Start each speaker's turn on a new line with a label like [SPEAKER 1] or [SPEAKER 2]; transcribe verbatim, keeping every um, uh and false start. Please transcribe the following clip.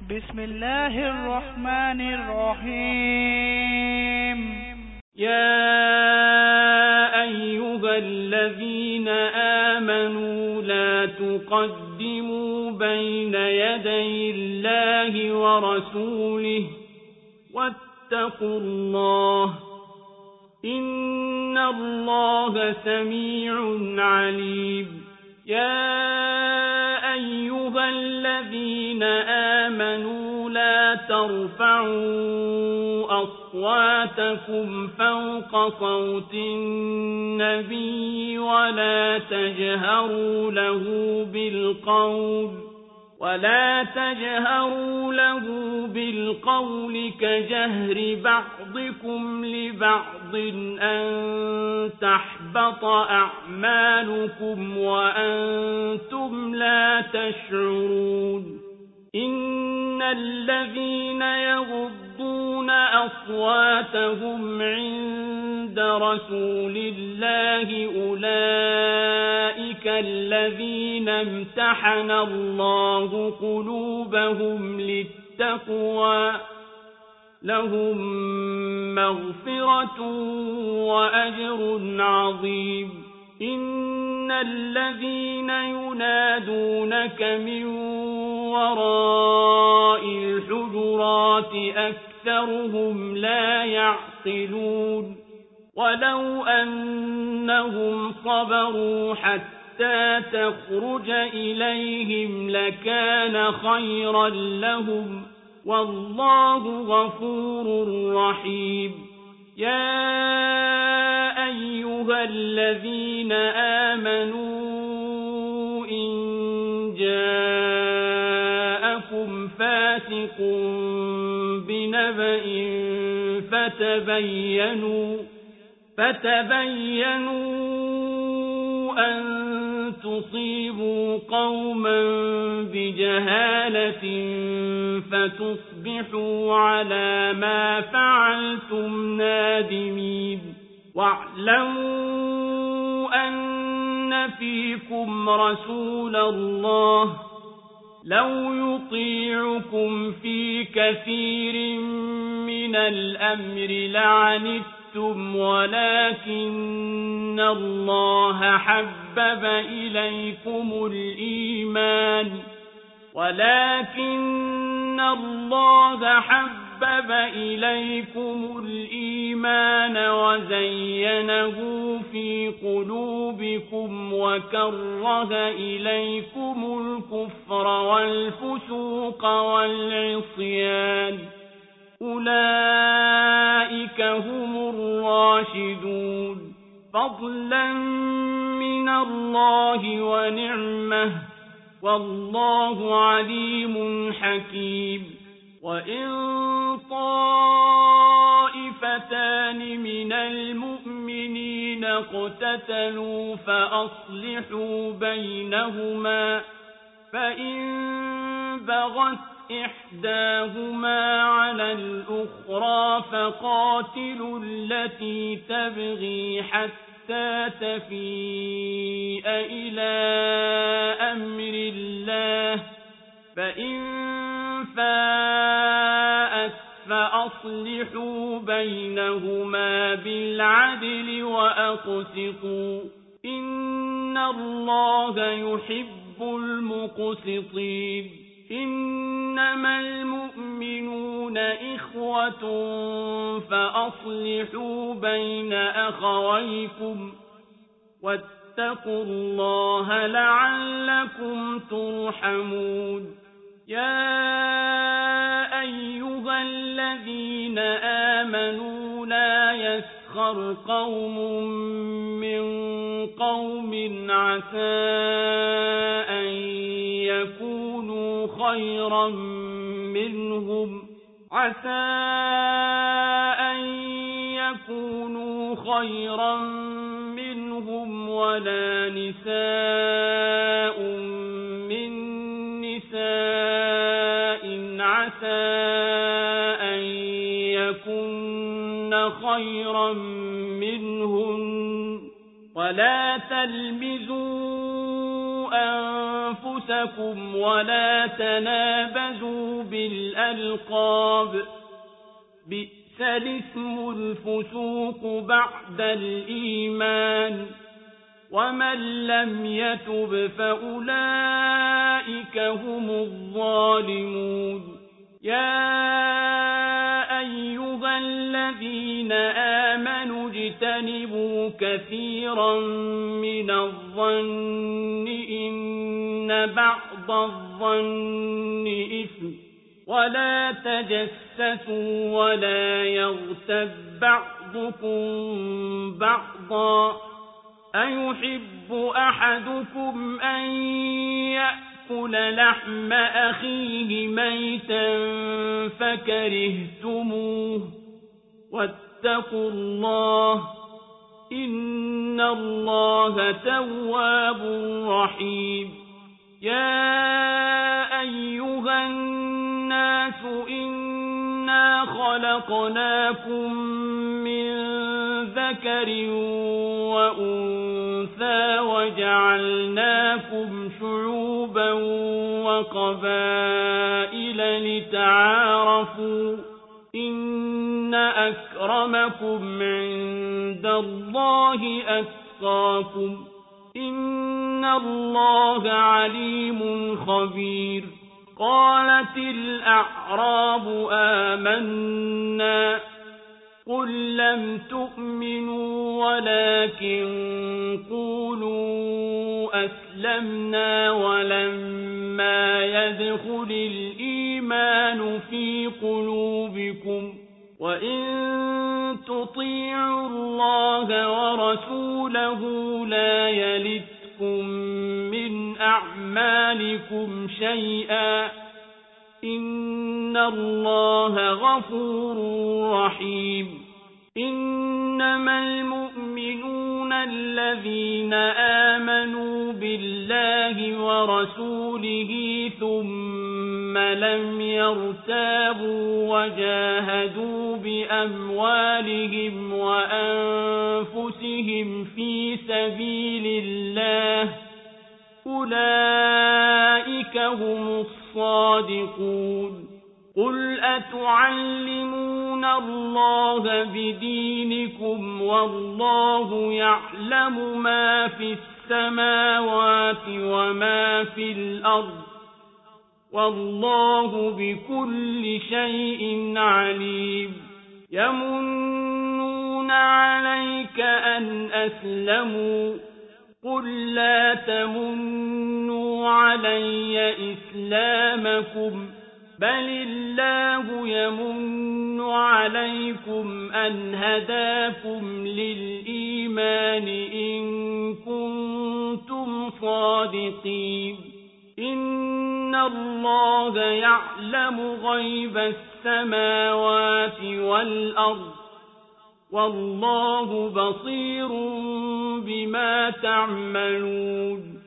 [SPEAKER 1] بسم الله الرحمن الرحيم.
[SPEAKER 2] يا أيها الذين آمنوا لا تقدموا بين يدي الله ورسوله واتقوا الله إن الله سميع عليم. يا أيها الذين آمنوا لا ترفعوا أصواتكم فوق صوت النبي ولا تجهروا له بالقول ولا تجهروا له بالقول كجهر بعضكم لبعض أن تحبط أعمالكم وأنتم لا تشعرون. إن الذين يغضون أصواتهم عند رسول الله أولئك الذين امتحن الله قلوبهم للتقوى لهم مغفرة وأجر عظيم. إن الذين ينادونك من وراء الحجرات أكثرهم لا يعقلون. ولو أنهم صبروا حتى تخرج إليهم لكان خيرا لهم والله غفور رحيم. يا أيها الذين آمنوا إن جاءكم فاسق بنبأ فتبينوا فتبينوا أن تصيبوا قوما بجهالة فتصبحوا على ما فعلتم نادمين. واعلموا أن فيكم رسول الله لو يطيعكم في كثير من الأمر لعنتم ولكن الله حبب إليكم الإيمان ولكن الله حبب إليكم الإيمان وزينه في قلوبكم وكره إليكم الكفر والفسوق والعصيان أولئك هم الراشدون فضلا من الله ونعمه والله عليم حكيم. وإن طائفتان من المؤمنين اقتتلوا فأصلحوا بينهما فإن بغت إحداهما على الأخرى فقاتلوا التي تبغي حتى تفيء إلى أمر الله فإن فاءت فأصلحوا بينهما بالعدل وأقسطوا إن الله يحب المقسطين. إنما المؤمنون إخوة فأصلحوا بين أخويكم واتقوا الله لعلكم ترحمون. يا أيها الذين آمنوا لا يسخر قوم من قوم عسى أن يكونوا خيرا منهم عسى أن يكونوا خيرا منهم ولا نساء من نساء عسى أن يكن خيرا منهن ولا تلمزوا أنفسكم ولا تنابزوا بالألقاب بئس الاسم الفسوق بعد الإيمان ومن لم يتب فأولئك هم الظالمون يا أيها الذين آمنوا اجتنبوا كثيرا من الظن إن بعض الظن إثم ولا تجسسوا ولا يغتب بعضكم بعضا أيحب أحدكم أن يأكل لحم أخيه ميتا فكرهتموه واتقوا الله إن الله تواب رحيم يا أيها الناس إنا خلقناكم من ذكر وأنثى وجعلناكم شعوبا وقبائل لتعارفوا إن أكرمكم عند الله أتقاكم إن الله عليم خبير قالت الأعراب آمنا قل لم تؤمنوا ولكن قولوا أسلمنا ولما يدخل الإيمان في قلوبكم وإن تطيعوا الله ورسوله لا يلتكم من أعمالكم شيئا إن الله غفور رحيم إنما المؤمنون الذين آمنوا بالله ورسوله ثم لم يرتابوا وجاهدوا بأموالهم وأنفسهم في سبيل الله أولئك هم الصادقون قل أتعلمون الله بدينكم والله يعلم ما في السماوات وما في الأرض والله بكل شيء عليم يمنون عليك أن أسلموا قل لا تمنوا علي إسلامكم بل الله يمن عليكم أن هداكم للإيمان إن كنتم صادقين إن الله يعلم غيب السماوات والأرض والله بصير بما تعملون